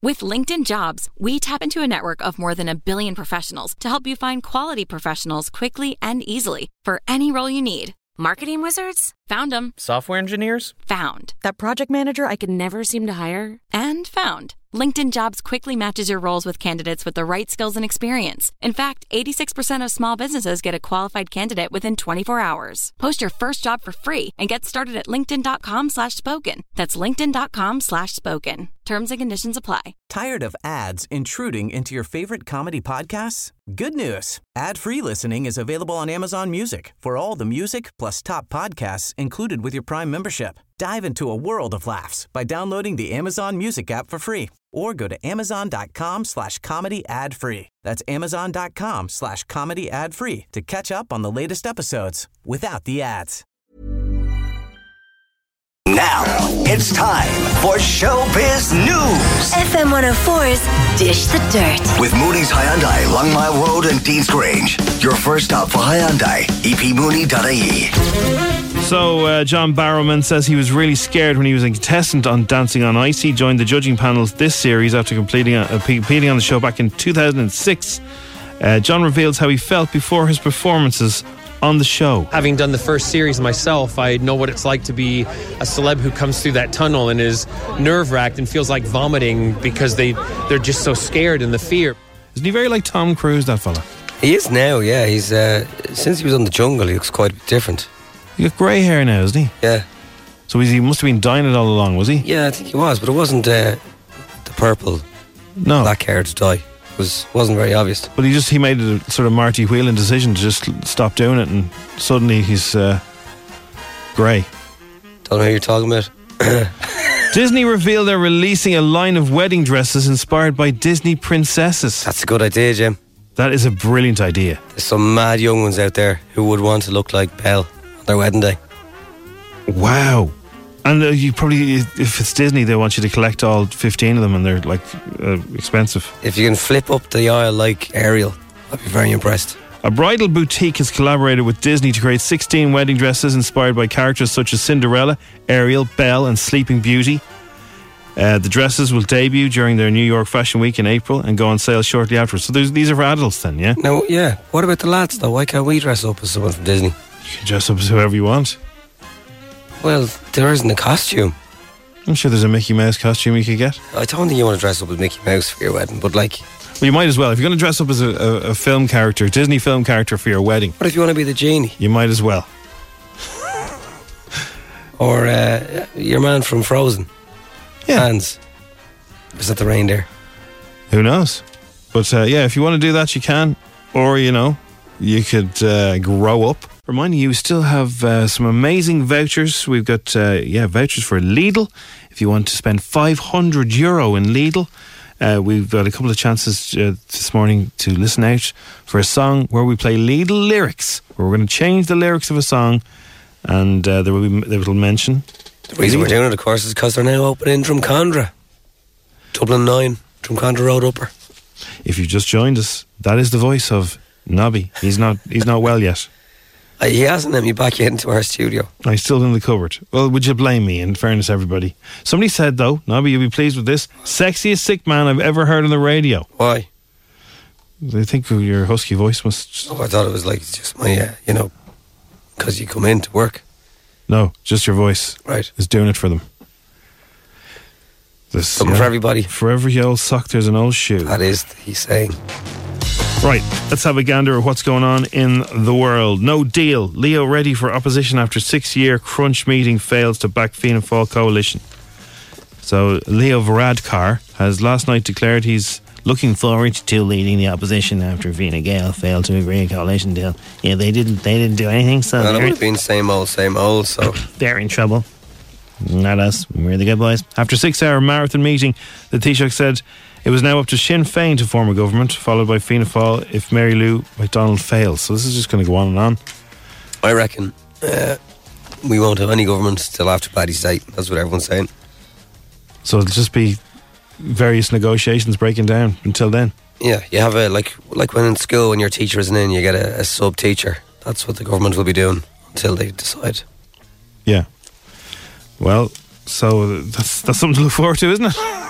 With LinkedIn Jobs, we tap into a network of more than 1 billion professionals to help you find quality professionals quickly and easily for any role you need. Marketing wizards? Found them. Software engineers? Found. That project manager I could never seem to hire? And found. LinkedIn Jobs quickly matches your roles with candidates with the right skills and experience. In fact, 86% of small businesses get a qualified candidate within 24 hours. Post your first job for free and get started at linkedin.com/spoken. That's linkedin.com/spoken. Terms and conditions apply. Tired of ads intruding into your favorite comedy podcasts? Good news. Ad-free listening is available on Amazon Music for all the music plus top podcasts included with your Prime membership. Dive into a world of laughs by downloading the Amazon Music app for free or go to amazon.com/comedy ad-free. That's amazon.com/comedy ad-free to catch up on the latest episodes without the ads. Now, it's time for Showbiz News. FM 104's Dish the Dirt. With Mooney's Hyundai, Longmire Road and Dean's Grange. Your first stop for Hyundai, epmooney.ie. So, John Barrowman says he was really scared when he was a contestant on Dancing on Ice. He joined the judging panels this series after competing on the show back in 2006. John reveals how he felt before his performances on the show. Having done the first series myself, I know what it's like to be a celeb who comes through that tunnel and is nerve-wracked and feels like vomiting because they're just so scared and the fear. Isn't he very like Tom Cruise, that fella? He is now, yeah. He's since he was on The Jungle, he looks quite different. He got grey hair now, isn't he? Yeah. So he must have been dying it all along, was he? Yeah, I think he was, but it wasn't the purple, black hair to dye. It wasn't very obvious. But he made a sort of Marty Whelan decision to just stop doing it, and suddenly he's grey. Don't know who you're talking about. Disney revealed they're releasing a line of wedding dresses inspired by Disney princesses. That's a good idea, Jim. That is a brilliant idea. There's some mad young ones out there who would want to look like Belle on their wedding day. Wow. And you probably, if it's Disney, they want you to collect all 15 of them, and they're like expensive. If you can flip up the aisle like Ariel, I'd be very impressed. A bridal boutique has collaborated with Disney to create 16 wedding dresses inspired by characters such as Cinderella, Ariel, Belle and Sleeping Beauty. The dresses will debut during their New York Fashion Week in April and go on sale shortly afterwards. So these are for adults then, yeah? No, yeah. What about the lads though? Why can't we dress up as someone from Disney? You can dress up as whoever you want. Well, there isn't a costume. I'm sure there's a Mickey Mouse costume you could get. I don't think you want to dress up as Mickey Mouse for your wedding, but like... Well, you might as well. If you're going to dress up as a film character, Disney film character for your wedding... What if you want to be the genie? You might as well. Or your man from Frozen. Yeah. Hans. Is that the reindeer? Who knows? But yeah, if you want to do that, you can. Or, you could grow up. Reminding you, we still have some amazing vouchers. We've got vouchers for Lidl. If you want to spend €500 in Lidl, we've got a couple of chances this morning to listen out for a song where we play Lidl lyrics. Where we're going to change the lyrics of a song, and there will mention. The reason we're doing it, of course, is because they're now open in Drumcondra, Dublin 9, Drumcondra Road Upper. If you've just joined us, that is the voice of Nobby. He's not well yet. He hasn't let me back into our studio. He's still in the cupboard. Well, would you blame me, in fairness, everybody? Somebody said, though, Nobby, you'll be pleased with this, sexiest sick man I've ever heard on the radio. Why? They think your husky voice must... Oh, I thought it was like just my, because you come in to work. No, just your voice. Right. Is doing it for them. Something for everybody. For every old sock, there's an old shoe. That is, he's saying. Right, let's have a gander at what's going on in the world. No deal. Leo ready for opposition after 6-year crunch meeting fails to back Fianna Fáil coalition. So Leo Varadkar has last night declared he's looking forward to leading the opposition after Fianna Gael failed to agree a coalition deal. Yeah, they didn't do anything, so well, it would have been same old, so they're in trouble. Not us. We're the good boys. After a 6-hour marathon meeting, the Taoiseach said it was now up to Sinn Féin to form a government, followed by Fianna Fáil if Mary Lou McDonald fails. So this is just going to go on and on. I reckon we won't have any government till after Paddy's Day. That's what everyone's saying. So it'll just be various negotiations breaking down until then. Yeah, you have a like when in school when your teacher isn't in, you get a sub teacher. That's what the government will be doing until they decide. Yeah. Well, so that's something to look forward to, isn't it?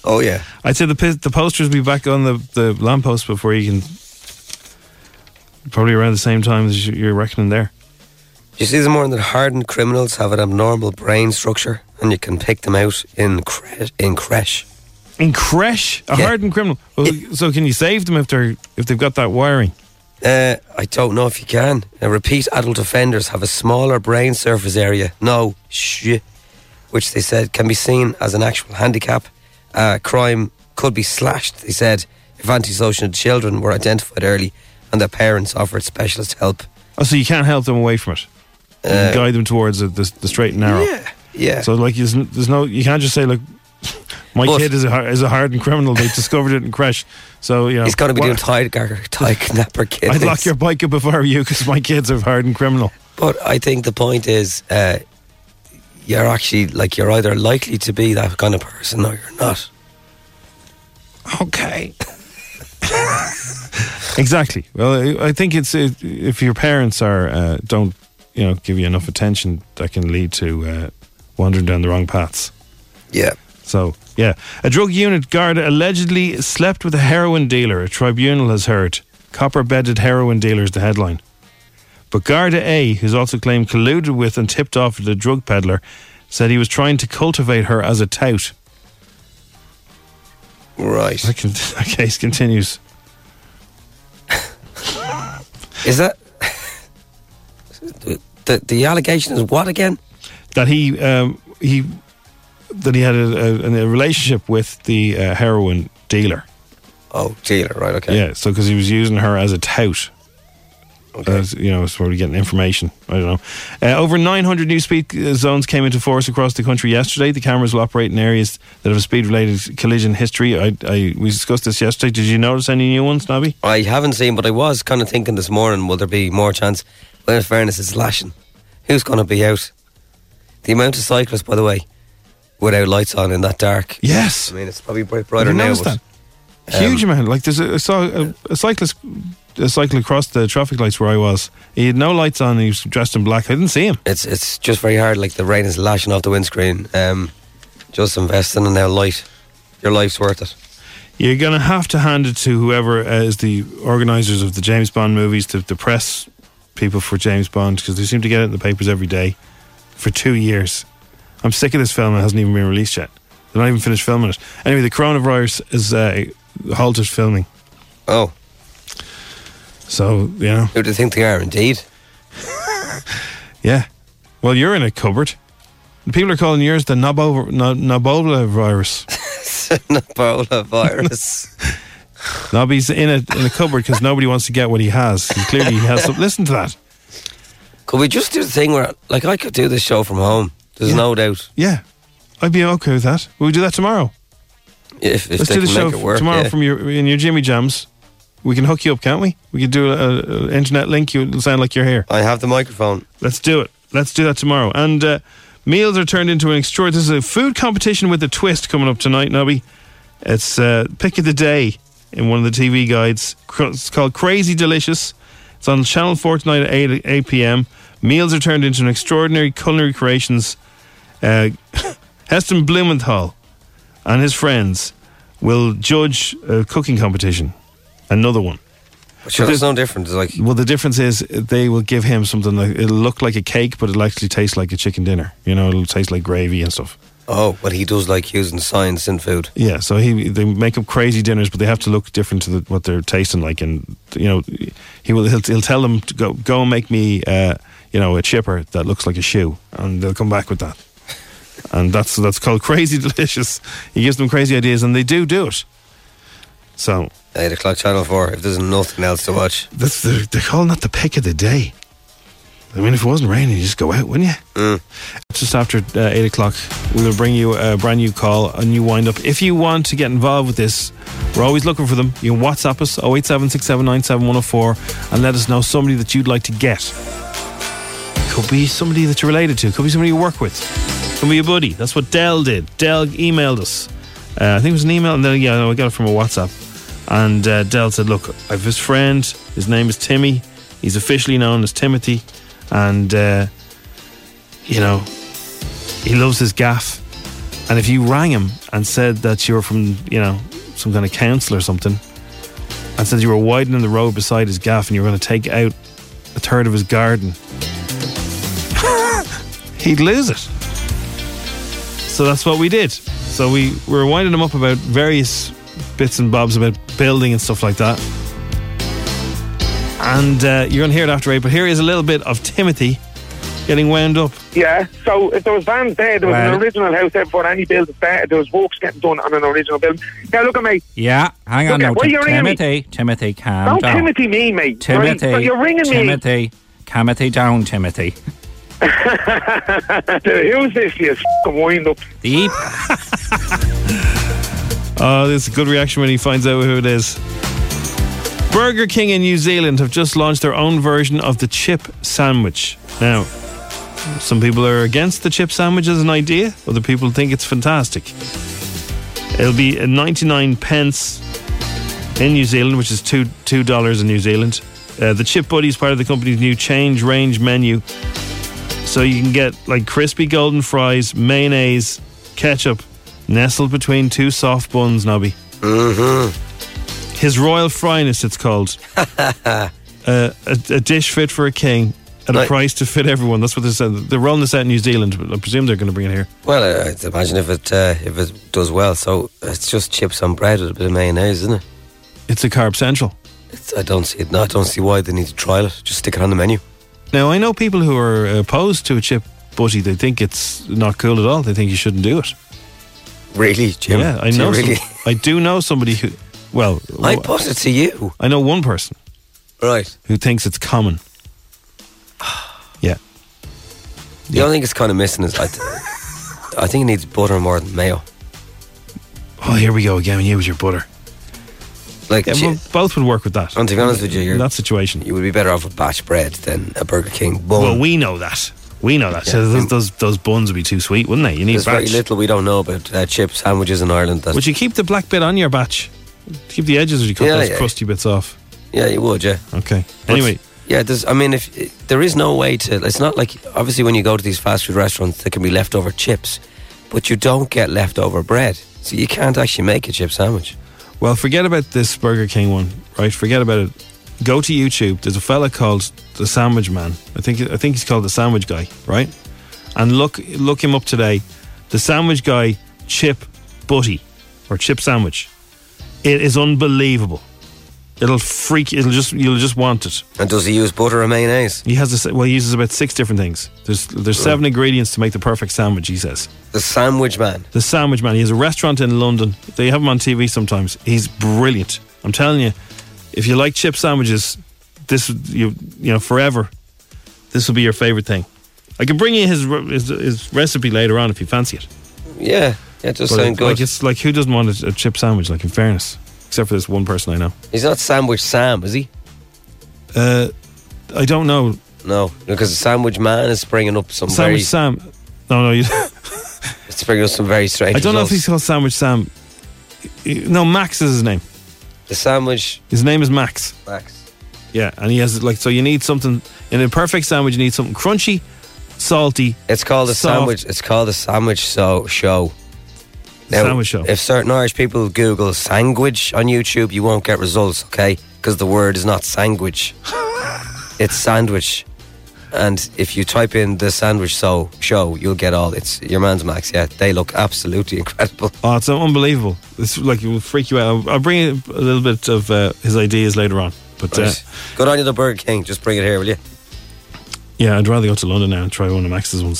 Oh, yeah. I'd say the posters will be back on the lamppost before you can... Probably around the same time as you're reckoning there. You see the more that hardened criminals have an abnormal brain structure, and you can pick them out in creche. In creche? A hardened criminal? Well, so can you save them if they've got that wiring? I don't know if you can. Repeat adult offenders have a smaller brain surface area. Which they said can be seen as an actual handicap. Crime could be slashed, they said, if antisocial children were identified early and their parents offered specialist help. Oh, so you can't help them away from it? You can guide them towards the straight and narrow? Yeah. So like there's no... You can't just say, look, my kid is a hardened criminal. They discovered it in creche. So, you know... He's going to be doing tie knapper kids. I'd lock your bike up if I were you because my kid's a hardened criminal. But I think the point is... you're actually, you're either likely to be that kind of person or you're not. Okay. Exactly. Well, I think it's if your parents are don't give you enough attention, that can lead to wandering down the wrong paths. Yeah. So, yeah. A drug unit guard allegedly slept with a heroin dealer, a tribunal has heard. Copper-bedded heroin dealer is the headline. But Garda A, who's also claimed colluded with and tipped off the drug peddler, said he was trying to cultivate her as a tout. Right. That case continues. Is that... The allegation is what again? That he had a relationship with the heroin dealer. Oh, dealer, right, okay. Yeah, so because he was using her as a tout. Okay. Sort of getting information. I don't know. Over 900 new speed zones came into force across the country yesterday. The cameras will operate in areas that have a speed-related collision history. We discussed this yesterday. Did you notice any new ones, Nobby? I haven't seen, but I was kind of thinking this morning, will there be more chance? Well, in fairness, it's lashing. Who's going to be out? The amount of cyclists, by the way, without lights on in that dark. Yes. I mean, it's probably brighter now. That? Huge amount. Like I saw a cyclist cycling across the traffic lights where I was. He had no lights on and he was dressed in black. I didn't see him. It's just very hard. Like the rain is lashing off the windscreen. Just invest in a now light. Your life's worth it. You're going to have to hand it to whoever is the organisers of the James Bond movies, the press people for James Bond, because they seem to get it in the papers every day for 2 years. I'm sick of this film. It hasn't even been released yet. They're not even finished filming it. Anyway, the coronavirus is halted filming. Oh. So, Who do you think they are, indeed? Yeah. Well, you're in a cupboard. The people are calling yours the Nabola virus. Nabola virus. Nobby's in a cupboard because nobody wants to get what he has. Clearly he has something. Listen to that. Could we just do the thing where, I could do this show from home? There's no doubt. Yeah. I'd be okay with that. Will we do that tomorrow? If Let's they do the can show make it work, tomorrow from your Jimmy Jams. We can hook you up, can't we? We could do an internet link. You'll sound like you're here. I have the microphone. Let's do it. Let's do that tomorrow. And meals are turned into an extraordinary... There's a food competition with a twist coming up tonight, Nobby. It's pick of the day in one of the TV guides. It's called Crazy Delicious. It's on Channel 4 tonight at 8 p.m. Meals are turned into an extraordinary culinary creations. Heston Blumenthal and his friends will judge a cooking competition. Another one. But sure, there's no difference. Well, the difference is they will give him something it'll look like a cake, but it'll actually taste like a chicken dinner. It'll taste like gravy and stuff. Oh, but he does like using science in food. Yeah, so they make up crazy dinners, but they have to look different to what they're tasting like, and he'll tell them to go and make me a chipper that looks like a shoe, and they'll come back with that. And that's called Crazy Delicious. He gives them crazy ideas, and they do it. So 8 o'clock Channel 4. If there's nothing else to watch, they're calling that the pick of the day. I mean, if it wasn't raining, you just go out, wouldn't you? Just after 8 o'clock, we'll bring you a brand new call, a new wind up. If you want to get involved with this, we're always looking for them. You can WhatsApp us 08767971004 and let us know somebody that you'd like to get. Could be somebody that you're related to. Could be somebody you work with. Could be a buddy. That's what Dell did. Dell emailed us. I think it was an email, and then I got it from a WhatsApp. And Dell said, look, I have his friend. His name is Timmy. He's officially known as Timothy. And, he loves his gaff. And if you rang him and said that you were from, you know, some kind of council or something, and said you were widening the road beside his gaff and you were going to take out a third of his garden, he'd lose it. So that's what we did. So we were winding him up about various bits and bobs about building and stuff like that. And you're going to hear it after 8, but here is a little bit of Timothy getting wound up. Yeah, so if there was vans there was an original house there before any build started. There was works getting done on an original building. Now look at me. Yeah, hang on now. Timothy, calm down. Don't Timothy me, mate. Timothy, right? So you're ringing me. Timothy down, Timothy. Who's this, you f***ing wind up? Deep. Oh, this is a good reaction when he finds out who it is. Burger King in New Zealand have just launched their own version of the chip sandwich. Now, some people are against the chip sandwich as an idea. Other people think it's fantastic. It'll be 99 pence in New Zealand, which is $2 in New Zealand. The Chip Buddy is part of the company's new change range menu. So you can get like crispy golden fries, mayonnaise, ketchup, nestled between two soft buns, Nobby. Mm-hmm. His Royal Fryness, it's called. A dish fit for a king at a price to fit everyone. That's what they said. They're rolling this out in New Zealand, but I presume they're going to bring it here. Well, I'd imagine if it does well. So it's just chips on bread with a bit of mayonnaise, isn't it? It's a carb central. I don't see it. No, I don't see why they need to trial it. Just stick it on the menu. Now, I know people who are opposed to a chip buddy. They think it's not cool at all. They think you shouldn't do it. Really, Jim? Yeah, I know. Really? I do know somebody who. Well, I put it to you. I know one person, right, who thinks it's common. Yeah. The only thing it's kind of missing is I think it needs butter more than mayo. Oh, here we go again. You with your butter. Like, both would work with that. And to be honest with you, in that situation, you would be better off with batch bread than a Burger King bun. Well, we know that. Yeah. So those buns would be too sweet, wouldn't they? You need There's batch. very little we don't know about chip sandwiches in Ireland. Would you keep the black bit on your batch? Keep the edges, or would you cut those crusty bits off? Yeah, you would. Yeah. Okay. Anyway. Yeah, if there is no way to. It's not like, obviously when you go to these fast food restaurants, there can be leftover chips, but you don't get leftover bread, so you can't actually make a chip sandwich. Well, forget about this Burger King one, right? Forget about it. Go to YouTube. There's a fella called the Sandwich Man. I think he's called the Sandwich Guy, right? And look him up today. The Sandwich Guy Chip Butty or Chip Sandwich. It is unbelievable. It'll freak you. You'll just want it. And does he use butter or mayonnaise? He uses about 6 different things. There's 7 ingredients to make the perfect sandwich, he says. The Sandwich Man. The Sandwich Man. He has a restaurant in London. They have him on TV sometimes. He's brilliant. I'm telling you, if you like chip sandwiches, this forever, this will be your favourite thing. I can bring you his recipe later on if you fancy it. Yeah, it does sound good. It's like, who doesn't want a chip sandwich, like, in fairness? Except for this one person I know. He's not Sandwich Sam, is he? I don't know. No, because the Sandwich Man is bringing up some Sandwich Sam. No. It's bringing up some very strange results. I don't know if he's called Sandwich Sam. No, Max is his name. The sandwich. His name is Max. Max. Yeah, and he has so you need something in a perfect sandwich. You need something crunchy, salty. It's called a sandwich. It's called a sandwich show. Now, sandwich show. If certain Irish people Google sandwich on YouTube, you won't get results, okay? Because the word is not sandwich. It's sandwich. And if you type in the sandwich show, you'll get all. It's your man's Max, yeah. They look absolutely incredible. Oh, it's unbelievable. It's like, it will freak you out. I'll bring a little bit of his ideas later on. But right. Good on you, the Burger King. Just bring it here, will you? Yeah, I'd rather go to London now and try one of Max's ones.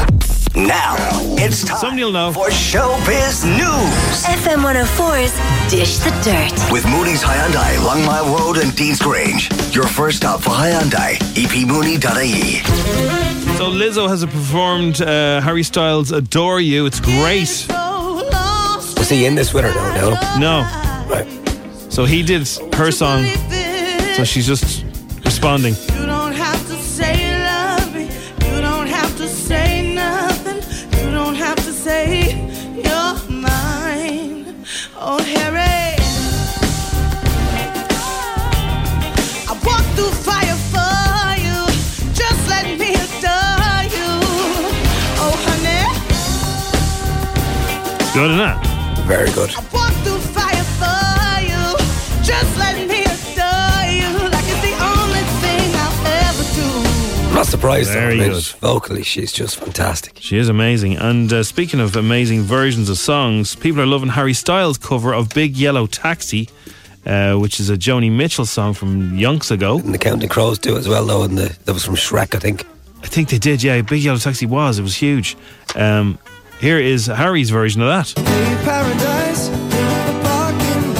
Now it's time for Showbiz News. FM 104's Dish the Dirt with Mooney's Hyundai, Longmire Road and Dean's Grange. Your first stop for Hyundai. epmooney.ie. So Lizzo has performed Harry Styles' Adore You. It's great. Was he in this with her? No. Right. So he did her song. So she's just responding. You don't have to say love me. You don't have to say nothing. You don't have to say you're mine. Oh, Harry. I walk through fire for you. Just let me adore you. Oh, honey. Good, isn't it? Very good. I walk through fire for you. Just let me adore you. Like it's the only thing I'll ever do. I'm not surprised. Very good. Vocally, she's just fantastic. She is amazing. And speaking of amazing versions of songs, people are loving Harry Styles' cover of Big Yellow Taxi, which is a Joni Mitchell song from yonks ago. And the Counting Crows do as well, though. And that was from Shrek, I think. I think they did, yeah. Big Yellow Taxi it was huge. Here is Harry's version of that. Paradise, the parking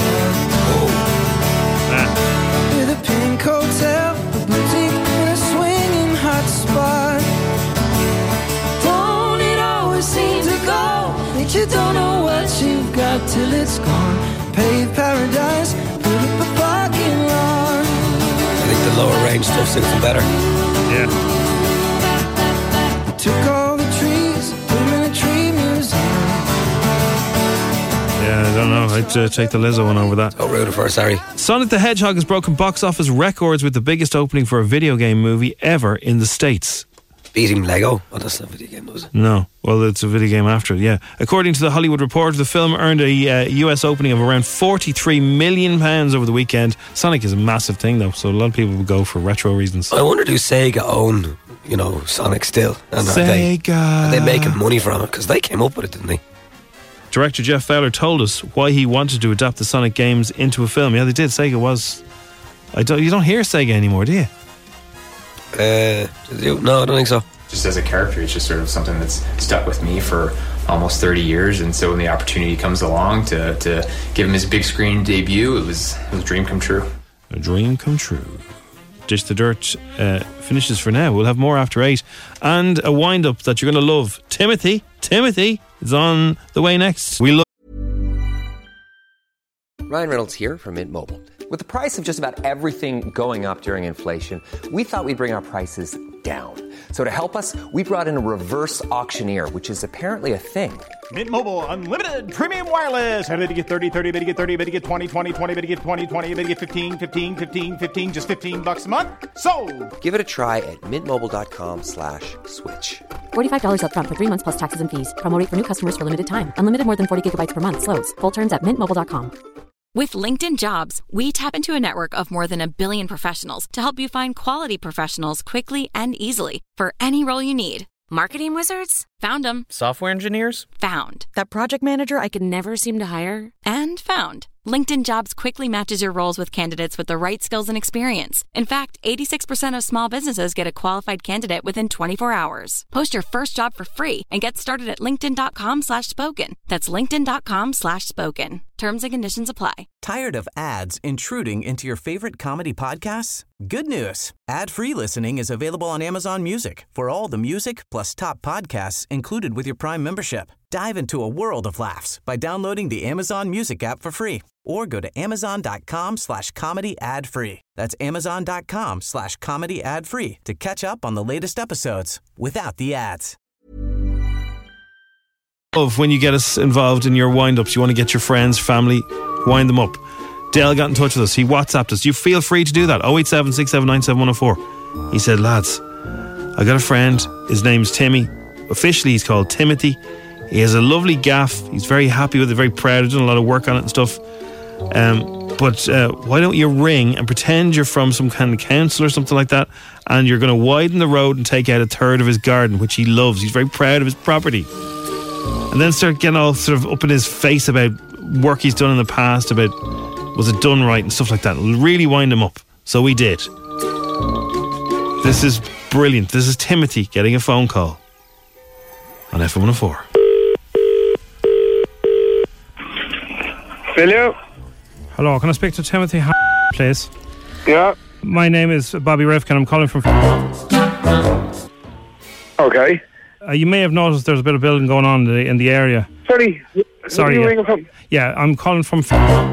lot. With a pink hotel, a boutique, and a swinging hot spot. Don't it always seem to go that you don't know what you've got till it's gone? Paved paradise, put up a parking lot. I think the lower range stuff suits them better. Yeah. Took all the trees, put them in a tree museum. Yeah, I don't know. I'd take the Lizzo one over that. Oh, rude of her, sorry. Sonic the Hedgehog has broken box office records with the biggest opening for a video game movie ever in the States. Beating Lego? Oh, that's not a video game, was it? No. Well, it's a video game after it, yeah. According to the Hollywood Reporter, the film earned a US opening of around £43 million over the weekend. Sonic is a massive thing, though, so a lot of people would go for retro reasons. I wonder, do Sega own, Sonic still? And Sega. Are they making money from it? Because they came up with it, didn't they? Director Jeff Fowler told us why he wanted to adapt the Sonic games into a film. Yeah, they did. Sega was... You don't hear Sega anymore, do you? No, I don't think so. Just as a character, it's just sort of something that's stuck with me for almost 30 years. And so when the opportunity comes along to give him his big screen debut, it was a dream come true. A dream come true. Dish the Dirt finishes for now. We'll have more after 8. And a wind-up that you're going to love. Timothy is on the way next. Ryan Reynolds here from Mint Mobile. With the price of just about everything going up during inflation, we thought we'd bring our prices down. So to help us, we brought in a reverse auctioneer, which is apparently a thing. Mint Mobile Unlimited Premium Wireless. How to get 30, 30, bit to get 30, bit to get 20, 20, 20, bit to get 20, 20, bit to get 15, 15, 15, 15, just $15 a month? Sold! Give it a try at mintmobile.com/switch. $45 up front for 3 months plus taxes and fees. Promo rate for new customers for limited time. Unlimited more than 40 gigabytes per month. Slows full terms at mintmobile.com. With LinkedIn Jobs, we tap into a network of more than 1 billion professionals to help you find quality professionals quickly and easily for any role you need. Marketing wizards? Found them. Software engineers? Found. That project manager I could never seem to hire? And found. LinkedIn Jobs quickly matches your roles with candidates with the right skills and experience. In fact, 86% of small businesses get a qualified candidate within 24 hours. Post your first job for free and get started at linkedin.com/spoken. That's linkedin.com/spoken. Terms and conditions apply. Tired of ads intruding into your favorite comedy podcasts? Good news. Ad-free listening is available on Amazon Music for all the music plus top podcasts included with your Prime membership. Dive into a world of laughs by downloading the Amazon Music app for free or go to amazon.com/comedy ad-free. That's amazon.com/comedy ad-free to catch up on the latest episodes without the ads. When you get us involved in your wind-ups, you want to get your friends, family, wind them up. Dale got in touch with us. He WhatsApped us. You feel free to do that. 087 679 7104. He said, lads, I got a friend. His name's Timmy. Officially, he's called Timothy. He has a lovely gaff. He's very happy with it, very proud. He's done a lot of work on it and stuff. But why don't you ring and pretend you're from some kind of council or something like that, and you're going to widen the road and take out a third of his garden, which he loves. He's very proud of his property. And then start getting all sort of up in his face about work he's done in the past, about was it done right and stuff like that. Really wind him up. So we did. This is brilliant. This is Timothy getting a phone call on FM104. Hello. Hello, can I speak to Timothy, please? Yeah. My name is Bobby Rifkin. I'm calling from... Okay. You may have noticed there's a bit of building going on in the area. Sorry. Sorry. Who are you ringing from? Yeah, I'm calling from...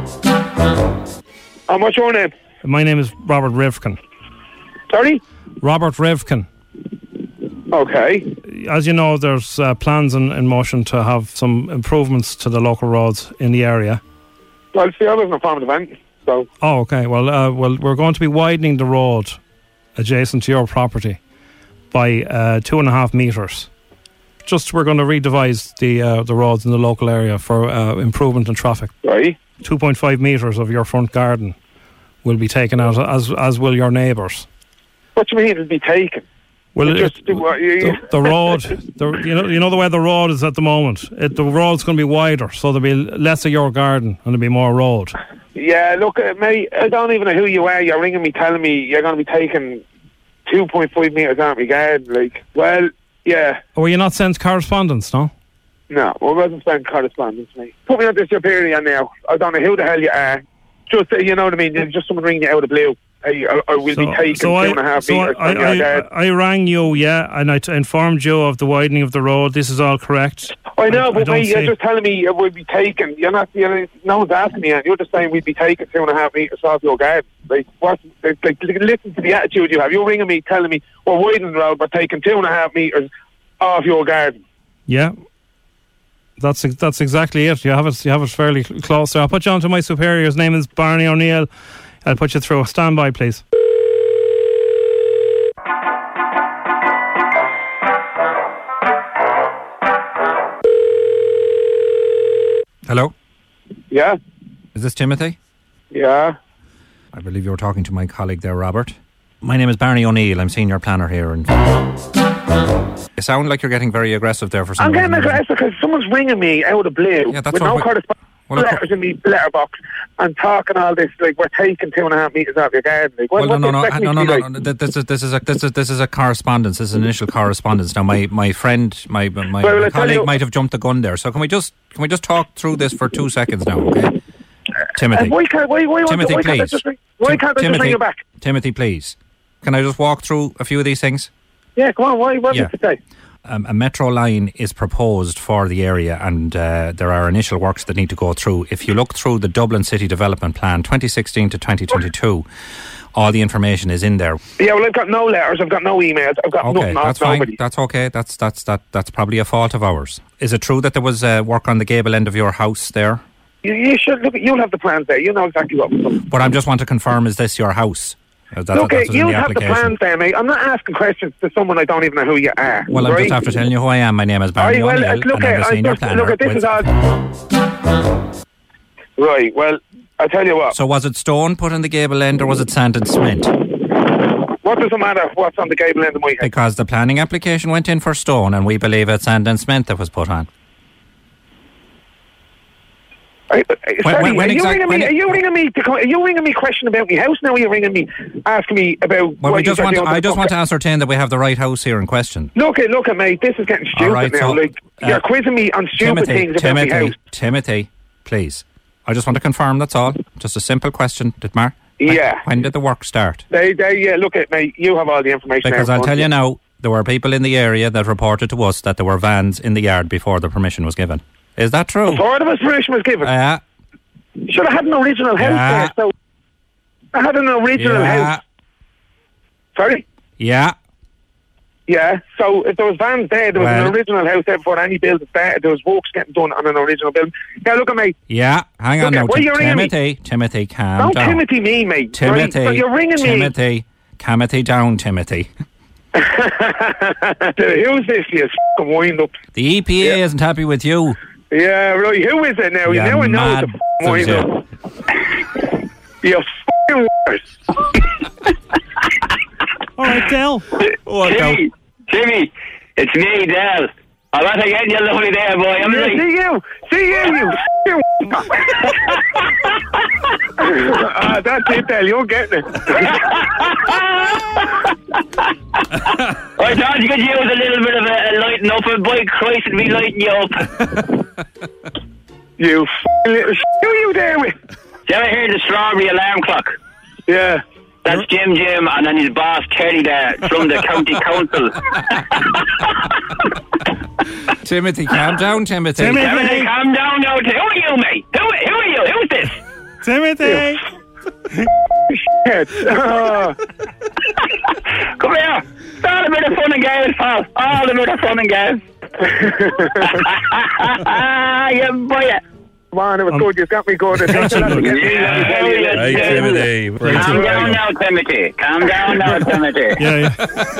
What's your name? My name is Robert Rifkin. Sorry? Robert Rifkin. Okay. As you know, there's plans in motion to have some improvements to the local roads in the area. Well, see, I live in a farm event, so... Oh, okay. Well, we're going to be widening the road adjacent to your property by 2.5 metres just we're going to redevise the roads in the local area for improvement in traffic. Right. 2.5 metres of your front garden will be taken out, as will your neighbours. What do you mean it'll be taken? Well, the road, you know the way the road is at the moment. The road's going to be wider, so there'll be less of your garden and there'll be more road. Yeah, look, mate, I don't even know who you are. You're ringing me telling me you're going to be taking 2.5 metres out of my garden. Like, well, yeah. Were you not sent correspondence, no? No, I wasn't sent correspondence, mate. Put me on this period now. I don't know who the hell you are. Just, you know what I mean? Just someone ringing you out of the blue. I will be taking 2.5 metres from your garden. I rang you, and I informed you of the widening of the road. This is all correct. I know, but mate, you're just telling me it would be taken. No one's asking me, and you're just saying we'd be taking 2.5 metres off your garden. Listen to the attitude you have. You're ringing me, telling me we're widening the road, we're taking 2.5 metres off your garden. Yeah. That's exactly it. You have it fairly close there. I'll put you on to my superior. His name is Barney O'Neill. I'll put you through. Stand by, please. Hello? Yeah? Is this Timothy? Yeah. I believe you were talking to my colleague there, Robert. My name is Barney O'Neill. I'm senior planner here. And you sound like you're getting very aggressive there for some reason. I'm getting aggressive because someone's ringing me out of blue with no correspondence. Letters in the letterbox and talking all this like we're taking 2.5 metres out of your garden. Like, no. This is a correspondence. This is an initial correspondence. Now, my friend, my colleague might have jumped the gun there. So can we just talk through this for 2 seconds now, okay? Timothy, Timothy, please. Why can't I just ring you back? Timothy, please. Can I just walk through a few of these things? Yeah, come on. What did you say? A metro line is proposed for the area, and there are initial works that need to go through. If you look through the Dublin City Development Plan 2016 to 2022, all the information is in there. Yeah, well, I've got no letters, I've got no emails, I've got nothing. That's fine. Nobody. That's okay. That's probably a fault of ours. Is it true that there was work on the gable end of your house there? You should look. You'll have the plans there. You know exactly what was done. But I just want to confirm: is this your house? Look, you have the plans there, mate. I'm not asking questions to someone I don't even know who you are. Well, I'm just after telling you who I am. My name is Barney O'Neill, and I'm the senior planner. This is all. Right, well, I'll tell you what. So was it stone put on the gable end, or was it sand and cement? What does it matter what's on the gable end of my head? Because the planning application went in for stone, and we believe it's sand and cement that was put on. Are you ringing me questioning about my house now? Are you ringing me asking me about I just want to ascertain that we have the right house here in question. Look, mate, this is getting stupid now. You're quizzing me on stupid things about my house. Timothy, please. I just want to confirm, that's all. Just a simple question. When did the work start? Look at mate, you have all the information. Because I'll tell you now, there were people in the area that reported to us that there were vans in the yard before the permission was given. Is that true? Before the permission was given? You should have had an original house there. So I had an original house. Sorry? Yeah. Yeah, so if there was vans there was an original house there before any build started. There was works getting done on an original building. Yeah, look at me. Yeah, hang on now. Timothy, calm down. Don't Timothy me, mate. Timothy, right? So you're ringing me. Timothy down, Timothy. Who's this, you fucking wind up? The EPA isn't happy with you. Yeah, right. Who is it now? You now know it's a wind up. You fucking worse. All right, Del. Jimmy, it's me, Del. I'm not getting you lovely there, boy. I'm See you that's it, Del. You're getting it. I thought you could use a little bit of a lighten up, and boy, Christ, it'd be lighting you up. You little who are you there with? Do you ever hear the strawberry alarm clock? Yeah. That's Jim, and then his boss, Terry, there, from the county council. Timothy, calm down, Timothy. Timothy, calm down now. Who are you, mate? Who are you? Who's this? Timothy. Come here. It's all a bit of fun and games, pal. All a bit of fun and games. You boy. Come on, it was good. You got me good. Hey, Timothy. Timothy. Calm down now, Timothy. Calm down now, Timothy. Yeah.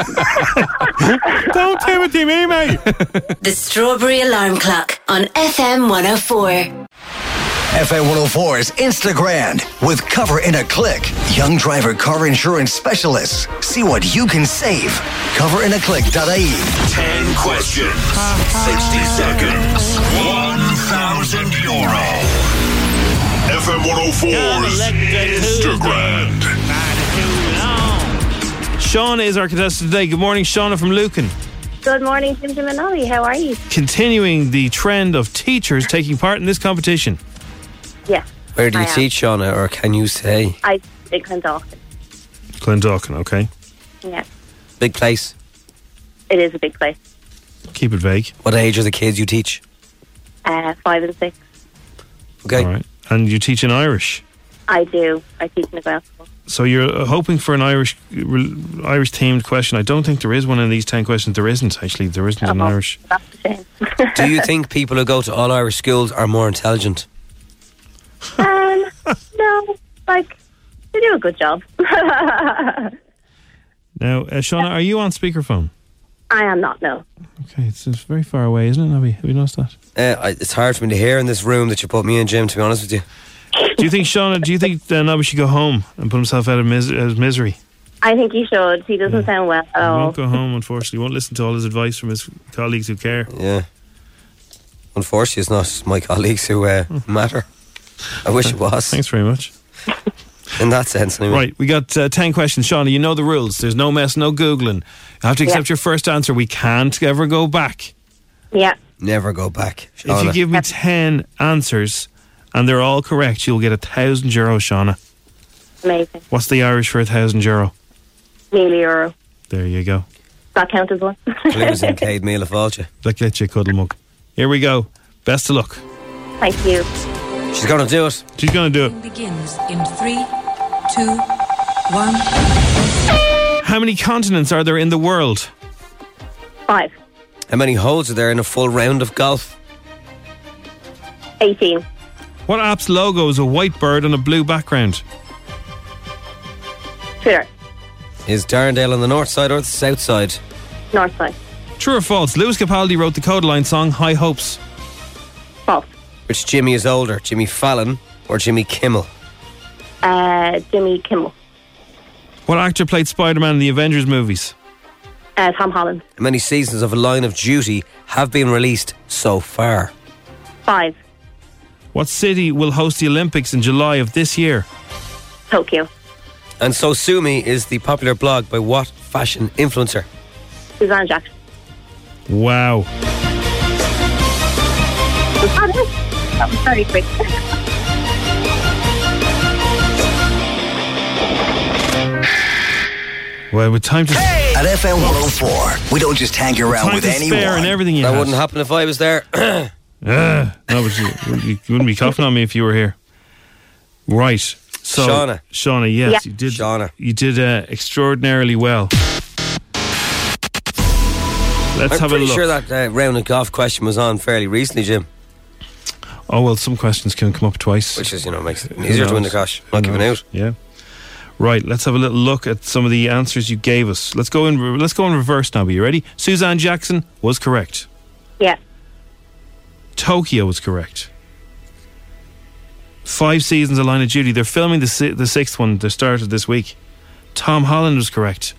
Don't Timothy me, mate. The Strawberry Alarm Clock on FM 104. FM 104's Instagram with Cover in a Click. Young driver car insurance specialists. See what you can save. Coverinaclick.ie. 10 questions, 60 seconds, €1,000. FM 104's Instagram. Shauna is our contestant today. Good morning, Shauna from Lucan. Good morning, Jim and Ollie. How are you? Continuing the trend of teachers taking part in this competition. Yes. Where do you teach, Shauna, or can you say? I in Clondalkin. Clondalkin, okay. Yeah. Big place. It is a big place. Keep it vague. What age are the kids you teach? 5 and 6. Okay. All right. And you teach in Irish? I do. I teach in a girls' school. So you're hoping for an Irish-themed question. I don't think there is one in these 10 questions. There isn't, actually. There isn't an Irish. That's a shame. Do you think people who go to all Irish schools are more intelligent? No. Like, they do a good job. Now, Shauna, are you on speakerphone? I am not, no. Okay, it's very far away, isn't it, Nobby? Have you noticed that? It's hard for me to hear in this room that you put me in, Jim, to be honest with you. Do you think, Shauna, Nobby should go home and put himself out of misery? I think he should. He doesn't sound well at He all. won't go home, unfortunately. He won't listen to all his advice from his colleagues who care. Yeah. Unfortunately, it's not my colleagues who matter. I wish it was. Thanks very much. In that sense, anyway. Right, we got 10 questions. Shauna, you know the rules. There's no mess, no Googling. You have to accept your first answer. We can't ever go back. Yeah. Never go back, Shauna. If you give me 10 answers and they're all correct, you'll get €1,000, Shauna. Amazing. What's the Irish for €1,000? Nearly euro. There you go. That count as one. Clues in Cade Meal of Vulture. That gets you, cuddle mug. Here we go. Best of luck. Thank you. She's going to do it. She's going to do it. Begins in 3, 2, 1. How many continents are there in the world? 5. How many holes are there in a full round of golf? 18. What app's logo is a white bird on a blue background? Twitter. Is Darndale on the north side or the south side? North side. True or false? Lewis Capaldi wrote the Codaline song High Hopes. False. Which Jimmy is older, Jimmy Fallon or Jimmy Kimmel? Jimmy Kimmel. What actor played Spider-Man in the Avengers movies? Tom Holland. How many seasons of A Line of Duty have been released so far? 5. What city will host the Olympics in July of this year? Tokyo. And So Sue Me is the popular blog by what fashion influencer? Susanna Jackson. Wow. Was that it? That was very quick. Well, with time to... At FM 104, we don't just hang around time with to anyone. spare and everything you That had. wouldn't happen if I was there. No, but you wouldn't be coughing on me if you were here. Right. So, Shauna, yes, you did. Shauna. You did extraordinarily well. Let's I'm have a pretty look. sure that round of golf question was on fairly recently, Jim. Oh, well, some questions can come up twice. Which is, makes it easier to win the cash. Not giving out. Yeah. Right, let's have a little look at some of the answers you gave us. Let's go in reverse now. Are you ready? Suzanne Jackson was correct. Yeah. Tokyo was correct. 5 seasons of Line of Duty. They're filming the 6th one. They started this week. Tom Holland was correct.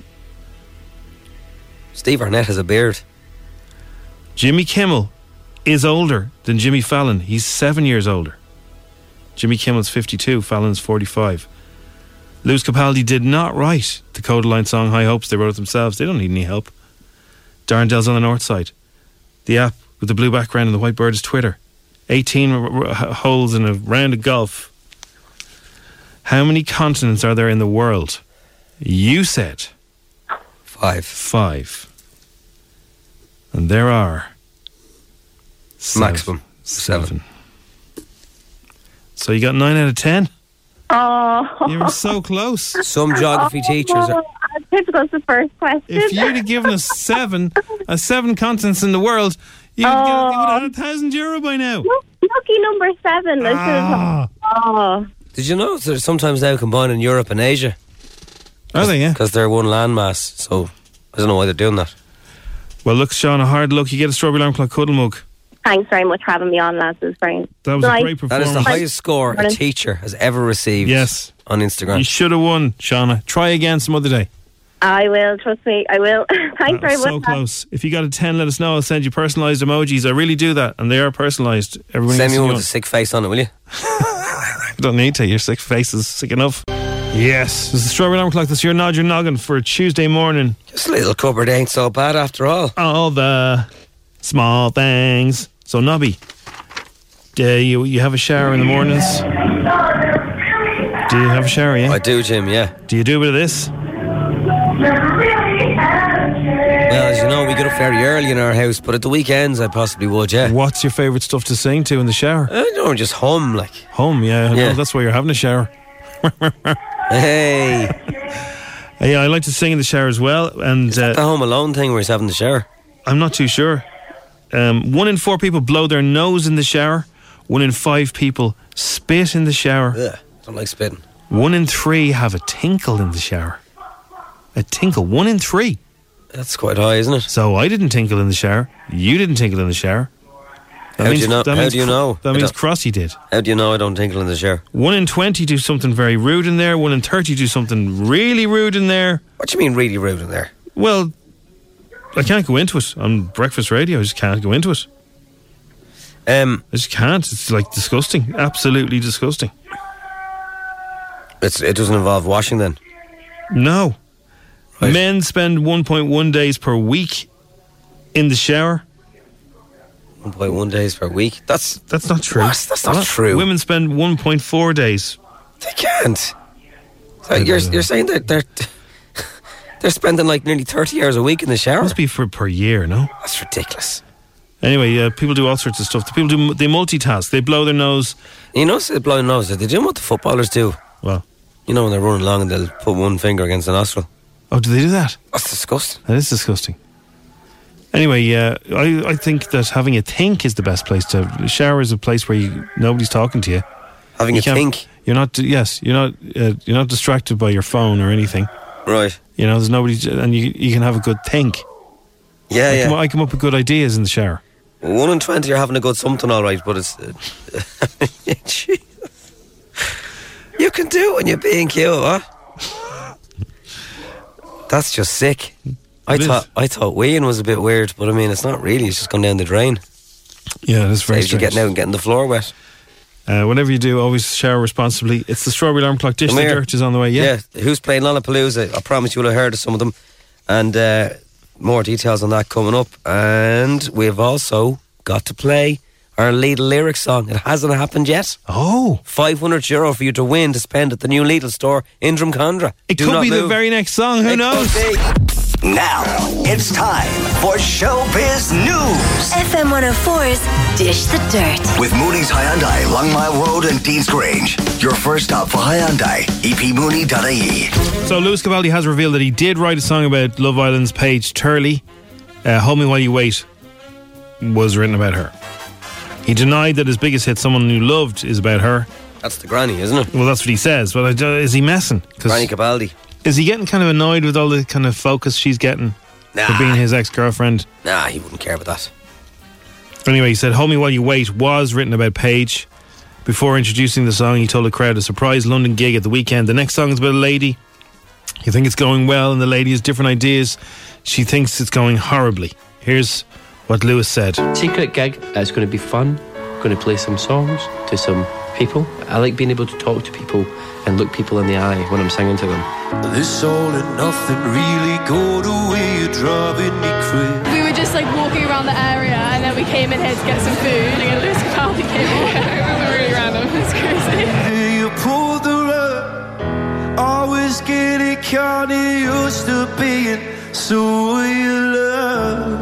Steve Arnett has a beard. Jimmy Kimmel is older than Jimmy Fallon. He's 7 years older. Jimmy Kimmel's 52. Fallon's 45. Lewis Capaldi did not write the Codaline song High Hopes. They wrote it themselves. They don't need any help. Darndale's on the north side. The app with the blue background and the white bird is Twitter. 18 holes in a round of golf. How many continents are there in the world? You said 5. 5. And there are maximum 7. So you got 9 out of 10. Oh. You were so close. Some geography teachers are... Difficult the first question. If you'd have given us 7 continents in the world, you would have had €1,000 by now. Lucky number 7. Ah. Oh. Did you know they're sometimes now combined in Europe and Asia? Are they, yeah? Because they're one landmass, so I don't know why they're doing that. Well, look, Sean, a hard look. You get a Strawberry Alarm Clock Cuddle Mug. Thanks very much for having me on, lads. It was brilliant. That was a great performance. That is the highest score a teacher has ever received on Instagram. You should have won, Shauna. Try again some other day. I will, trust me, I will. Thanks very much. So close. If you got a 10, let us know. I'll send you personalised emojis. I really do that, and they are personalised. Send me one with a sick face on it, will you? You don't need to. Your sick face is sick enough. Yes, this is the Strawberry Alarm Clock. This is your Nod Your Noggin for Tuesday morning. Just a little cupboard ain't so bad after all. All the small things. So, Nobby, do you have a shower in the mornings? Do you have a shower, yeah? I do, Jim, yeah. Do you do a bit of this? Well, as you know, we get up very early in our house, but at the weekends I possibly would, yeah. What's your favourite stuff to sing to in the shower? I don't know, just hum, like. Hum, yeah. No, that's why you're having a shower. Hey. Yeah, I like to sing in the shower as well. And is that the Home Alone thing where he's having the shower? I'm not too sure. 1 in 4 people blow their nose in the shower. 1 in 5 people spit in the shower. Ugh, don't like spitting. 1 in 3 have a tinkle in the shower. A tinkle. 1 in 3. That's quite high, isn't it? So I didn't tinkle in the shower. You didn't tinkle in the shower. How do you know? That means Crossy did. How do you know I don't tinkle in the shower? 1 in 20 do something very rude in there. 1 in 30 do something really rude in there. What do you mean really rude in there? Well, I can't go into it on breakfast radio. I just can't go into it. I just can't. It's like disgusting. Absolutely disgusting. It doesn't involve washing then? No. Right. Men spend 1.1 days per week in the shower. 1.1 days per week? That's not true. What? That's not true. Women spend 1.4 days. They can't. So you're saying that they're spending like nearly 30 hours a week in the shower? Must be per year, no? That's ridiculous. Anyway, people do all sorts of stuff. They multitask. They blow their nose. You know, they blow their nose. They do what the footballers do. Well, you know when they're running along and they'll put one finger against the nostril. Oh, do they do that? That's disgusting. That is disgusting. Anyway, I think that having a think is the best place to. The shower is a place where nobody's talking to you. Having a think. You're not. Yes, you're not distracted by your phone or anything. Right. You know, there's nobody, and you can have a good think. Yeah, I come up with good ideas in the shower. 1 in 20 are having a good something, all right, but it's. You can do it when you're being cute, huh? That's just sick. I thought weeing was a bit weird, but I mean, it's not really. It's just gone down the drain. Yeah, that's very strange. You're getting out and getting the floor wet. Whatever you do, always shower responsibly. It's the Strawberry Alarm Clock. Dish the Dirt is on the way, yeah? Yeah, who's playing Lollapalooza? I promise you will have heard of some of them. And more details on that coming up. And we've also got to play our Lidl lyrics song. It hasn't happened yet. Oh. €500 for you to win to spend at the new Lidl store in Drumcondra. It could be the very next song. Who knows? Now it's time for Showbiz News. FM 104's Dish the Dirt. With Mooney's Hyundai, Longmire Road and Dean's Grange. Your first stop for Hyundai, epmooney.ie. So Lewis Capaldi has revealed that he did write a song about Love Island's Paige Turley. Hold Me While You Wait was written about her. He denied that his biggest hit, Someone You Loved, is about her. That's the granny, isn't it? Well, that's what he says. But is he messing? Granny Capaldi. Is he getting kind of annoyed with all the kind of focus she's getting for being his ex-girlfriend? Nah, he wouldn't care about that. Anyway, he said Hold Me While You Wait was written about Paige. Before introducing the song, he told the crowd a surprise London gig at the weekend. The next song is about a lady. You think it's going well and the lady has different ideas. She thinks it's going horribly. Here's what Lewis said. Secret gig, it's going to be fun. Going to play some songs to some people. I like being able to talk to people and look people in the eye when I'm singing to them. This all and nothing really got away, you're driving me crazy. We were just like walking around the area and then we came in here to get some food and Lewis Capaldi came in. It was really random, it was crazy. You pulled the rug, always getting caught, it used to being so you love.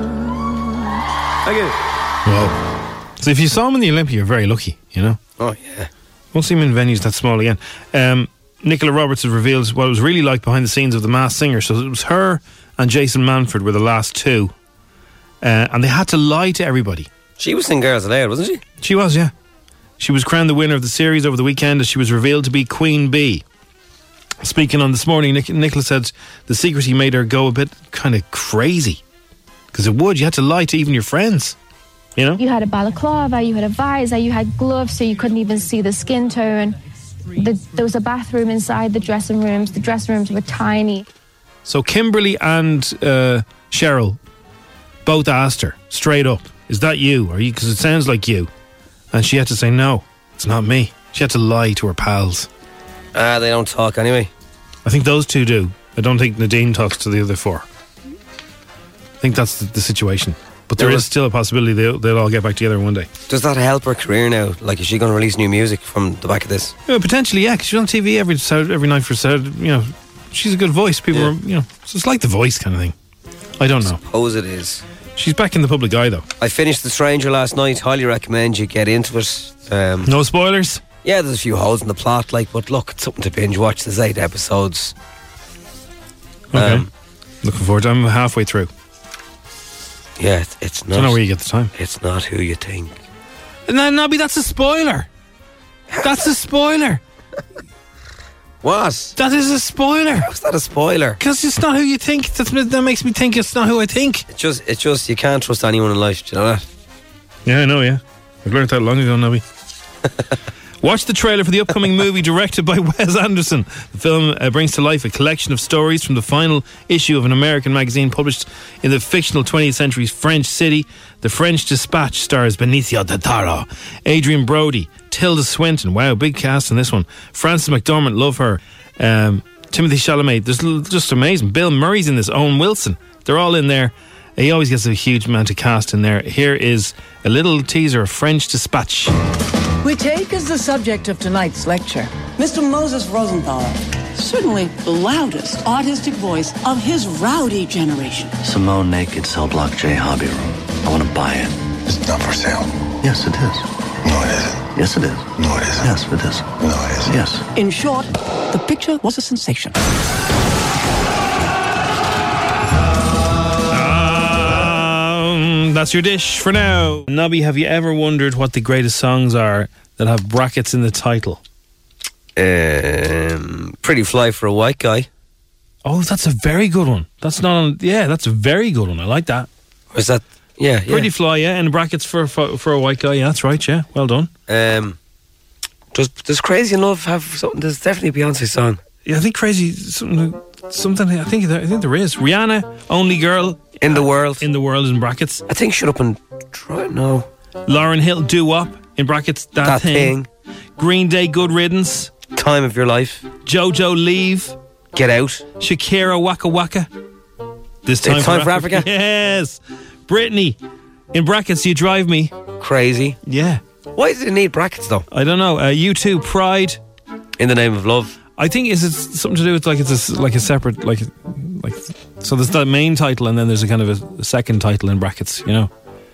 Okay. Wow. So if you saw him in the Olympia, you're very lucky, you know? Oh, yeah. Won't see him in venues that small again. Nicola Roberts has revealed what it was really like behind the scenes of The Masked Singer. So it was her and Jason Manford were the last two. And they had to lie to everybody. She was in Girls Aloud, wasn't she? She was, yeah. She was crowned the winner of the series over the weekend as she was revealed to be Queen Bee. Speaking on This Morning, Nicola said the secrecy made her go a bit kind of crazy. Because you had to lie to even your friends. You know? You had a balaclava, you had a visor, you had gloves so you couldn't even see the skin tone. There was a bathroom inside the dressing rooms. The dressing rooms were tiny. So Kimberly and Cheryl both asked her straight up, is that you? Are you? Because it sounds like you. And she had to say, no, it's not me. She had to lie to her pals. They don't talk anyway. I think those two do. I don't think Nadine talks to the other four. I think that's the situation. But there is still a possibility they'll all get back together one day. Does that help her career now? Like, is she going to release new music from the back of this? Yeah, potentially, yeah. Because she's on TV every night for Saturday. You know, she's a good voice. People are, you know, it's like The Voice kind of thing. I don't know. I suppose it is. She's back in the public eye, though. I finished The Stranger last night. Highly recommend you get into it. No spoilers? Yeah, there's a few holes in the plot, but look, it's something to binge watch. There's 8 episodes. Okay. Looking forward to it. I'm halfway through. Yeah, it's not. I don't know where you get the time. It's not who you think. No, Nobby, that's a spoiler. That's a spoiler. What? That is a spoiler. How's that a spoiler? Because it's not who you think. That makes me think it's not who I think. It's just you can't trust anyone in life. Do you know that? Yeah, I know, yeah. I've learned that long ago, Nobby. Watch the trailer for the upcoming movie directed by Wes Anderson. The film brings to life a collection of stories from the final issue of an American magazine published in the fictional 20th century French city. The French Dispatch stars Benicio del Toro, Adrian Brody, Tilda Swinton. Wow, big cast in this one. Frances McDormand, love her. Timothy Chalamet, there's just amazing. Bill Murray's in this. Owen Wilson, they're all in there. He always gets a huge amount of cast in there. Here is a little teaser of French Dispatch. We take as the subject of tonight's lecture Mr. Moses Rosenthaler, certainly the loudest artistic voice of his rowdy generation. Simone Naked Cell Block J Hobby Room. I want to buy it. It's not for sale. Yes, it is. No, it isn't. Yes, it is. No, it isn't. Yes, it is. No, it isn't. Yes. In short, the picture was a sensation. That's your dish for now. Nobby, have you ever wondered what the greatest songs are that have brackets in the title? Pretty Fly for a White Guy. Oh, that's a very good one. That's not on. Yeah, that's a very good one. I like that. Or is that? Yeah, Pretty Fly, yeah, and brackets for a white guy. Yeah, that's right. Yeah, well done. Does Crazy in Love have something? There's definitely a Beyonce song. Yeah, I think Crazy something. I think there is. Rihanna, Only Girl in the World. In the World is in brackets. I think Shut Up and Try. No. Lauryn Hill, Do Wop in brackets. That thing. Green Day, Good Riddance. Time of Your Life. JoJo, Leave. Get Out. Shakira, Waka Waka. This Time, it's Time for Africa. Yes. Britney in brackets. You Drive Me Crazy. Yeah. Why does it need brackets though? I don't know. U2, Pride. In the Name of Love. I think it's something to do with like it's a separate like so there's that main title and then there's a kind of a second title in brackets. You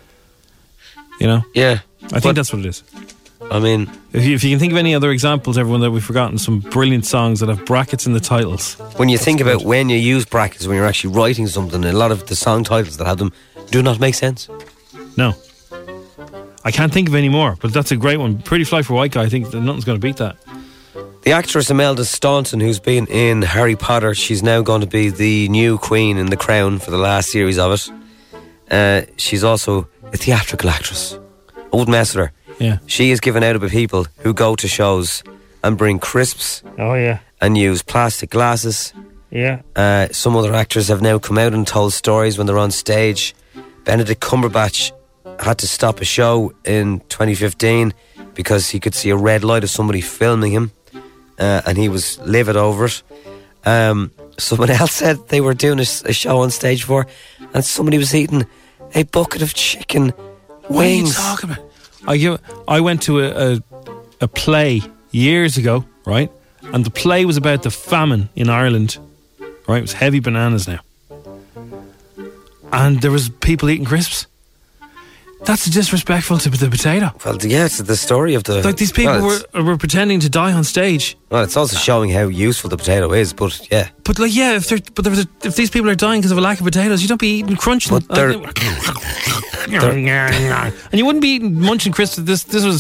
know. Yeah. I think that's what it is. I mean, if you can think of any other examples, everyone, that we've forgotten, some brilliant songs that have brackets in the titles. When you think about when you use brackets, when you're actually writing something, a lot of the song titles that have them do not make sense. No. I can't think of any more, but that's a great one. Pretty Fly for a White Guy, I think that nothing's going to beat that. The actress Imelda Staunton, who's been in Harry Potter, she's now going to be the new queen in The Crown for the last series of it. She's also a theatrical actress. I wouldn't mess with her. Yeah. She is given out by people who go to shows and bring crisps. Oh, yeah. And use plastic glasses. Yeah. Some other actors have now come out and told stories when they're on stage. Benedict Cumberbatch had to stop a show in 2015 because he could see a red light of somebody filming him. And he was livid over it. Someone else said they were doing a show on stage for, and somebody was eating a bucket of chicken wings. What are you talking about? I went to a play years ago, right? And the play was about the famine in Ireland, right? It was heavy bananas now. And there was people eating crisps. That's disrespectful to the potato. Well, yeah, it's the story of the... Like, these people were pretending to die on stage. Well, it's also showing how useful the potato is, but yeah. But like, yeah, if these people are dying because of a lack of potatoes, you don't be eating crunching. But they're... And you wouldn't be eating munching crisps. This was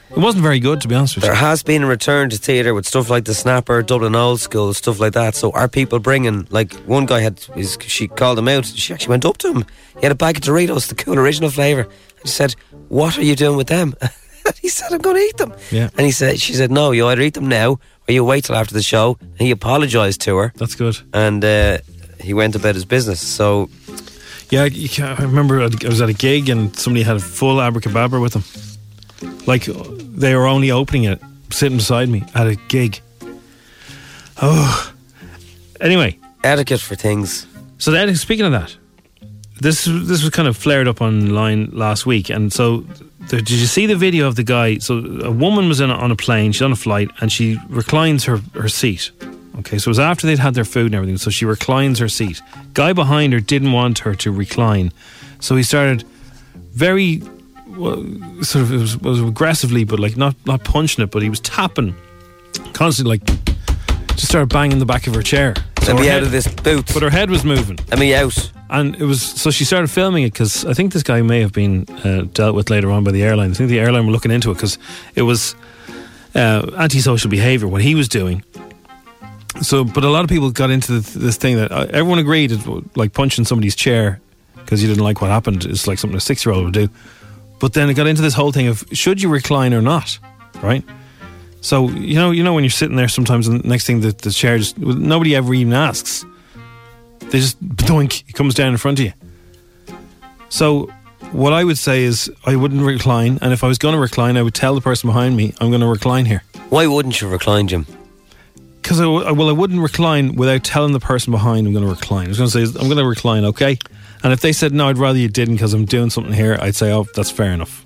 It wasn't very good, to be honest with you. There has been a return to theatre with stuff like The Snapper, Dublin Old School, stuff like that. So are people bringing, like one guy she called him out, she actually went up to him. He had a bag of Doritos, the cool original flavour. And she said, what are you doing with them? He said, I'm going to eat them. Yeah. And she said, no, you either eat them now or you wait till after the show. And he apologised to her. That's good. And he went about his business. So, yeah, I remember I was at a gig and somebody had a full abracadabra with them. Like, they were only opening it, sitting beside me at a gig. Oh. Anyway. Etiquette for things. So, speaking of that, this was kind of flared up online last week. And so, did you see the video of the guy? So, a woman was on a plane, she's on a flight, and she reclines her seat. Okay, so it was after they'd had their food and everything, so she reclines her seat. Guy behind her didn't want her to recline, so he started very, sort of, it was aggressively, but like not punching it, but he was tapping constantly, like, just started banging the back of her chair. So let me out of this boot. But her head was moving. Let me out. And it was, so she started filming it, because I think this guy may have been dealt with later on by the airline. I think the airline were looking into it, because it was antisocial behaviour, what he was doing. So, but a lot of people got into this thing that everyone agreed, like punching somebody's chair because you didn't like what happened is like something a 6-year-old would do. But then it got into this whole thing of should you recline or not, right? So you know when you're sitting there sometimes, and the next thing the chair just, nobody ever even asks. They just doink, it comes down in front of you. So what I would say is I wouldn't recline, and if I was going to recline, I would tell the person behind me I'm going to recline here. Why wouldn't you recline, Jim? Because I wouldn't recline without telling the person behind I'm going to recline. I was going to say, I'm going to recline, okay? And if they said, no, I'd rather you didn't because I'm doing something here, I'd say, oh, that's fair enough.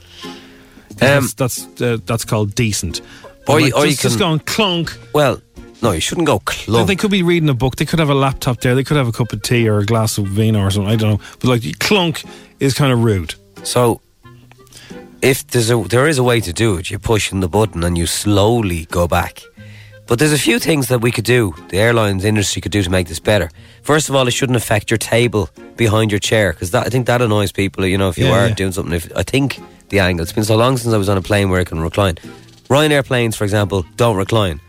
That's called decent. Or you just going clunk. Well, no, you shouldn't go clunk. They could be reading a book. They could have a laptop there. They could have a cup of tea or a glass of vino or something. I don't know. But like clunk is kind of rude. So if there is a way to do it, you push in the button and you slowly go back. But there's a few things that we could do, the airlines industry could do to make this better. First of all, it shouldn't affect your table behind your chair, because I think that annoys people, if you are doing something. I think the angle, it's been so long since I was on a plane where I can recline. Ryanair planes, for example, don't recline.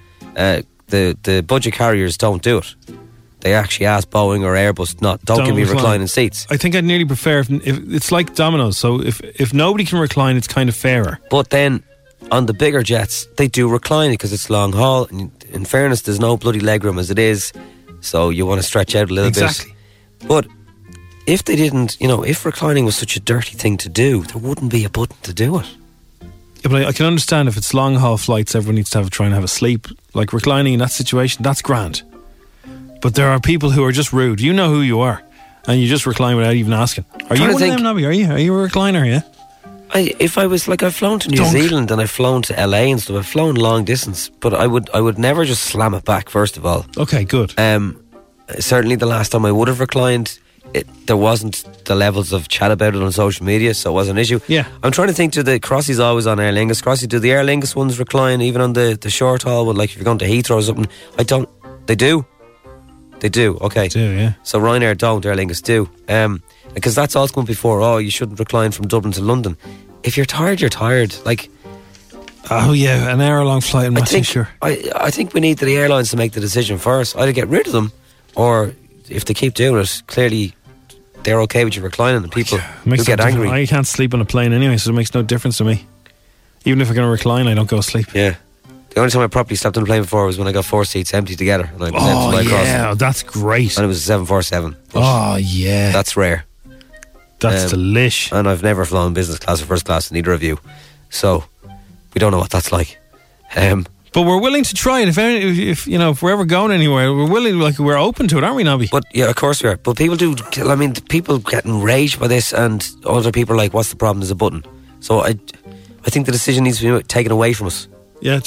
The budget carriers don't do it. They actually ask Boeing or Airbus, don't give me reclining seats. I think I'd nearly prefer if it's like Domino's, so if nobody can recline, it's kind of fairer. But then on the bigger jets, they do recline it because it's long haul. And in fairness, there's no bloody legroom as it is, so you want to stretch out a little bit. But if they didn't, if reclining was such a dirty thing to do, there wouldn't be a button to do it. Yeah, but I can understand if it's long haul flights, everyone needs to try and have a sleep. Like reclining in that situation, that's grand. But there are people who are just rude. You know who you are, and you just recline without even asking. Are you one of them, Nobby? Are you a recliner? Yeah. If I was like, I've flown to New Zealand and I've flown to LA and stuff. I've flown long distance, but I would never just slam it back. First of all, okay, good. Certainly, the last time I would have reclined, there wasn't the levels of chat about it on social media, so it wasn't an issue. Yeah, I'm trying to think. Do the Crossies always on Aer Lingus? Crossy, do the Aer Lingus ones recline even on the short haul? Like if you're going to Heathrow or something, I don't. They do. They do. Okay. They do, yeah. So Ryanair don't. Aer Lingus do. Because that's all come before. Oh, you shouldn't recline from Dublin to London. If you're tired, you're tired. Like, oh yeah, an hour-long flight. I'm not too sure. I think we need the airlines to make the decision first. Either get rid of them, or if they keep doing it, clearly they're okay with you reclining, and people who get angry. I can't sleep on a plane anyway, so it makes no difference to me. Even if I'm going to recline, I don't go to sleep. Yeah. The only time I properly slept on a plane before was when I got 4 seats empty together, and I was able to fly across. Yeah, that's great. And it was a 747. Oh yeah, that's rare. That's delish. And I've never flown business class or first class, neither of you, so we don't know what that's like. But we're willing to try it. If we're ever going anywhere, we're open to it, aren't we, Nobby? But yeah, of course we are. But people do. I mean, people get enraged by this, and other people are like, "What's the problem? There's a button." So I think the decision needs to be taken away from us. Yeah.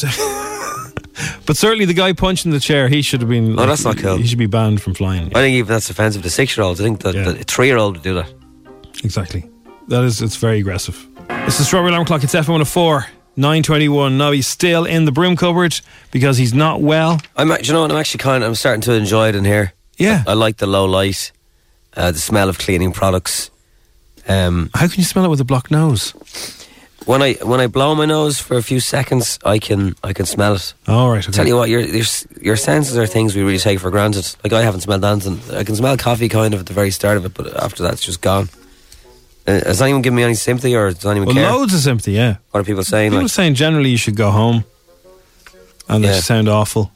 But certainly the guy punching the chair, he should have been. No, that's not cool. He should be banned from flying. I think even that's offensive to 6-year-olds. I think that a 3-year-old would do that. Exactly. It's very aggressive. It's the Strawberry Alarm Clock. It's FM 104, 9:21. Now he's still in the broom cupboard because he's not well. I'm starting to enjoy it in here. Yeah. I like the low light, the smell of cleaning products. How can you smell it with a blocked nose? When I blow my nose for a few seconds, I can smell it. All right. Okay. Tell you what, your senses are things we really take for granted. Like, I haven't smelled anything. I can smell coffee kind of at the very start of it, but after that, it's just gone. Has anyone given me any sympathy, or does anyone care? Loads of sympathy, yeah. What are people saying? People are saying generally you should go home, and they sound awful,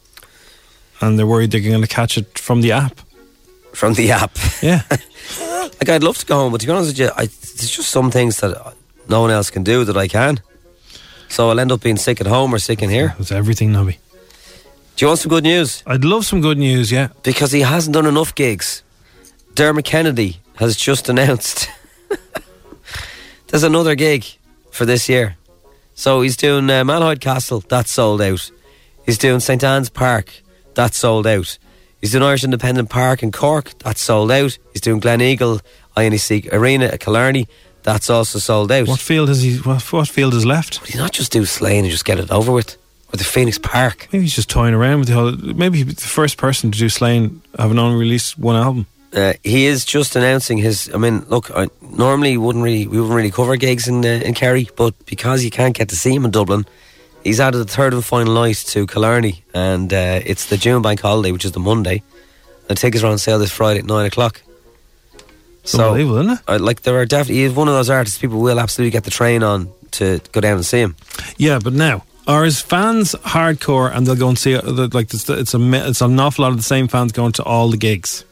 and they're worried they're going to catch it from the app. From the app? Yeah. Like, I'd love to go home, but to be honest with you, there's just some things that no one else can do that I can. So I'll end up being sick at home or sick in here. It's everything, Nobby. Do you want some good news? I'd love some good news, yeah. Because he hasn't done enough gigs. Dermot Kennedy has just announced there's another gig for this year. So he's doing Malahide Castle, that's sold out. He's doing St Anne's Park, that's sold out. He's doing Irish Independent Park in Cork, that's sold out. He's doing Glen Eagle INEC Arena at Killarney, that's also sold out. What field is he? What field is left? Would he not just do Slane and just get it over with? Or the Phoenix Park? Maybe he's just toying around with the whole. Maybe he'd be the first person to do Slane having only released one album. He is just announcing his. I mean, look, normally we wouldn't really cover gigs in Kerry, but because you can't get to see him in Dublin, he's added the third and final night to Killarney, and it's the June Bank holiday, which is the Monday. The tickets are on sale this Friday at 9 o'clock. So, unbelievable, isn't it? Like, there are definitely, he's one of those artists people will absolutely get the train on to go down and see him. Yeah, but now, are his fans hardcore and they'll go and see it? Like, it's an awful lot of the same fans going to all the gigs.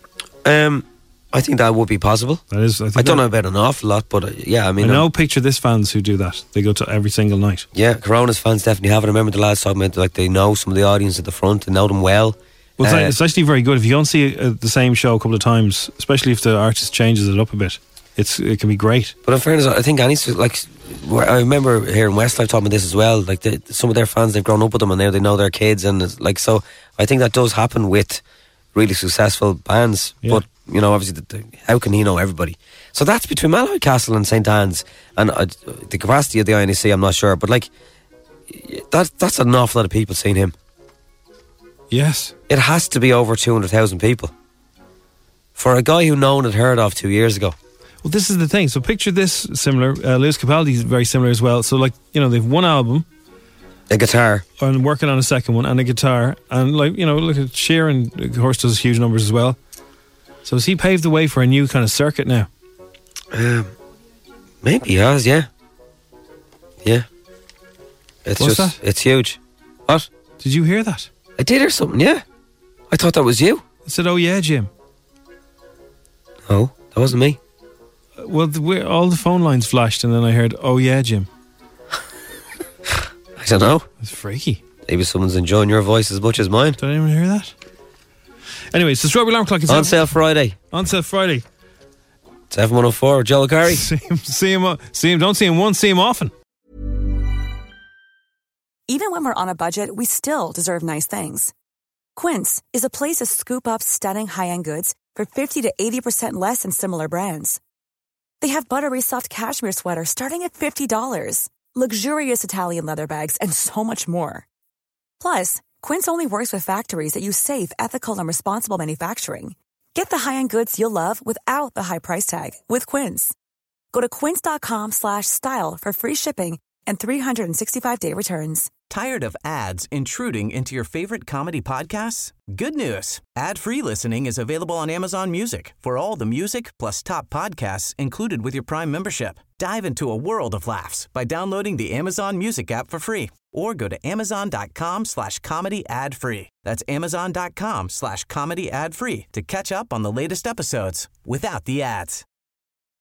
I think that would be possible. That is. I don't know about an awful lot, but yeah, I mean, I know. Picture this fans who do that. They go to every single night. Yeah, Corona's fans definitely have it. I remember the lads talking about, like, they know some of the audience at the front, they know them well. Well, it's actually very good if you go and see the same show a couple of times, especially if the artist changes it up a bit. It can be great. But in fairness, I think I remember here in Westlife talking about this as well. Like, some of their fans, they've grown up with them and now they know their kids, and like, so I think that does happen with really successful bands. Yeah. But you know, obviously, how can he know everybody? So that's between Malahide Castle and St Anne's, and the capacity of the INEC, I'm not sure, but like, that's an awful lot of people seeing him. Yes. It has to be over 200,000 people. For a guy who no one had heard of 2 years ago. Well, this is the thing. So picture this similar. Lewis Capaldi is very similar as well. So, like, you know, they've one album. A guitar. And working on a second one and a guitar. And, like, you know, look at Sheeran, of course, does huge numbers as well. So has he paved the way for a new kind of circuit now? Maybe he has, yeah. Yeah. What's that? It's huge. What? Did you hear that? I did hear something, yeah. I thought that was you. I said, oh yeah, Jim. No, that wasn't me. Well, all the phone lines flashed and then I heard, oh yeah, Jim. I don't know. It's freaky. Maybe someone's enjoying your voice as much as mine. Did anyone hear that? Anyway, it's the Strawberry Alarm Clock. It's on sale Friday. On sale Friday. It's FM104, Joel Curry. See him, don't see him once, see him often. Even when we're on a budget, we still deserve nice things. Quince is a place to scoop up stunning high-end goods for 50 to 80% less than similar brands. They have buttery soft cashmere sweaters starting at $50, luxurious Italian leather bags, and so much more. Plus, Quince only works with factories that use safe, ethical, and responsible manufacturing. Get the high-end goods you'll love without the high price tag with Quince. Go to quince.com/style for free shipping and 365-day returns. Tired of ads intruding into your favorite comedy podcasts? Good news. Ad-free listening is available on Amazon Music for all the music plus top podcasts included with your Prime membership. Dive into a world of laughs by downloading the Amazon Music app for free or go to amazon.com/comedy ad-free. That's amazon.com/comedy ad-free to catch up on the latest episodes without the ads.